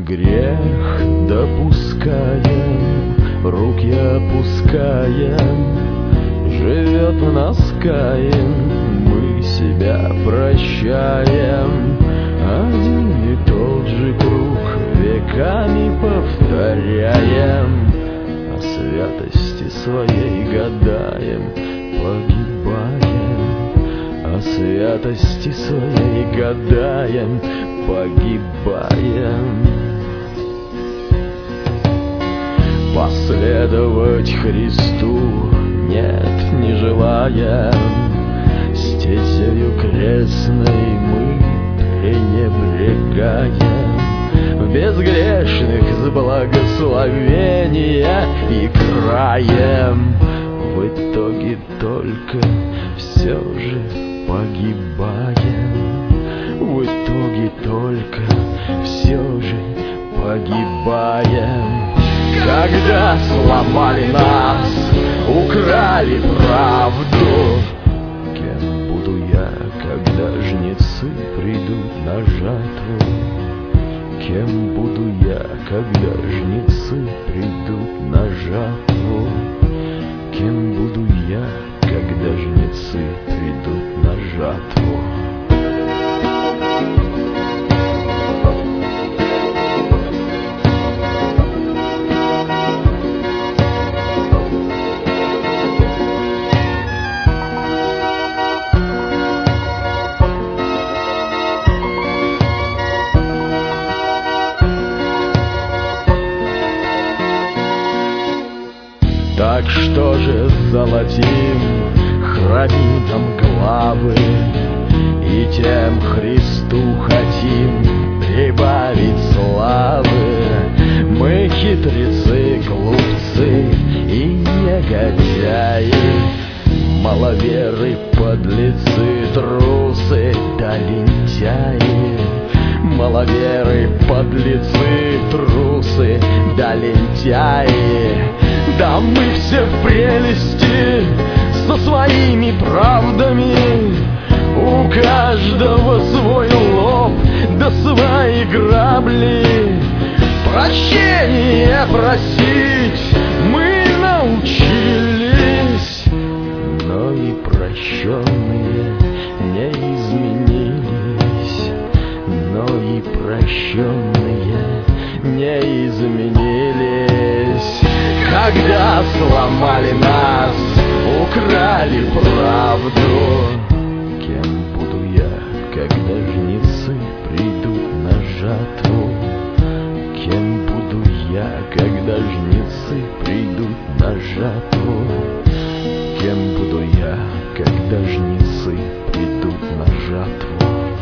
грех допускаем, руки опускаем, живет в нас Каин, мы себя прощаем. Один и тот же круг веками повторяем, о святости своей гадаем, погибаем. О святости своей гадаем, погибаем. Последовать Христу нет, не желаем, стезею крестной мы пренебрегаем. В безгрешных с благословения играем, в итоге только все же погибаем. В итоге только все же погибаем. Когда сломали нас, украли правду, кем буду я, когда жнецы придут на жатву? Кем буду я, когда жнецы придут на жатву? Кем буду я, когда жнецы придут на жатву? Так что же золотим храним главы, и тем Христу хотим прибавить славы. Мы хитрецы, глупцы и негодяи, маловеры, подлецы, трусы да лентяи. Маловеры, подлецы, трусы да лентяи. Да мы все в прелести со своими правдами, у каждого свой лоб да свои грабли. Прощение просить мы научились, но и прощенные не изменились, но и прощенные не изменились. Когда сломали нас, украли правду, кем буду я, когда жнецы придут на жатву? Кем буду я, когда жнецы придут на жатву? Кем буду я, когда жнецы придут на жатву?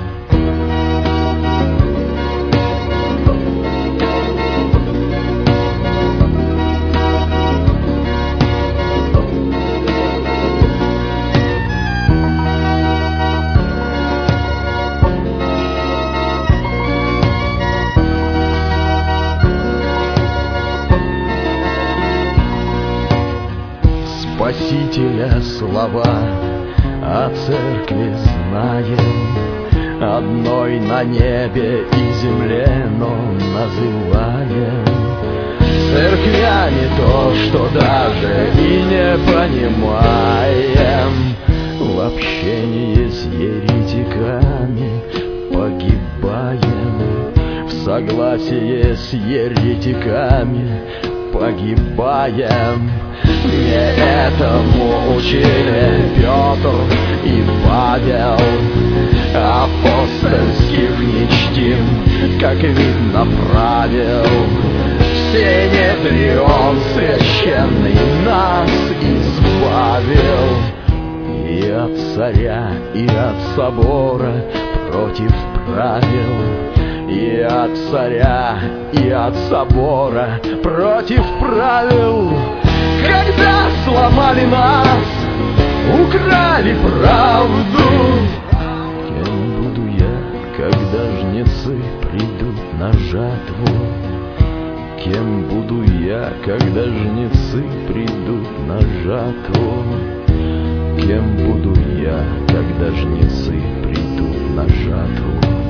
Спасителя слова о церкви знаем, одной на небе и земле, но называем церквями то, что даже и не понимаем. В общении с еретиками погибаем, в согласии с еретиками погибаем. Не этому учили Петр и Павел, апостольских не чтим, как видно правил. Синедрион священный нас избавил, и от царя, и от собора против правил. И от царя, и от собора против правил. Когда сломали нас, украли правду. Кем буду я, когда жнецы придут на жатву? Кем буду я, когда жнецы придут на жатву? Кем буду я, когда жнецы придут на жатву?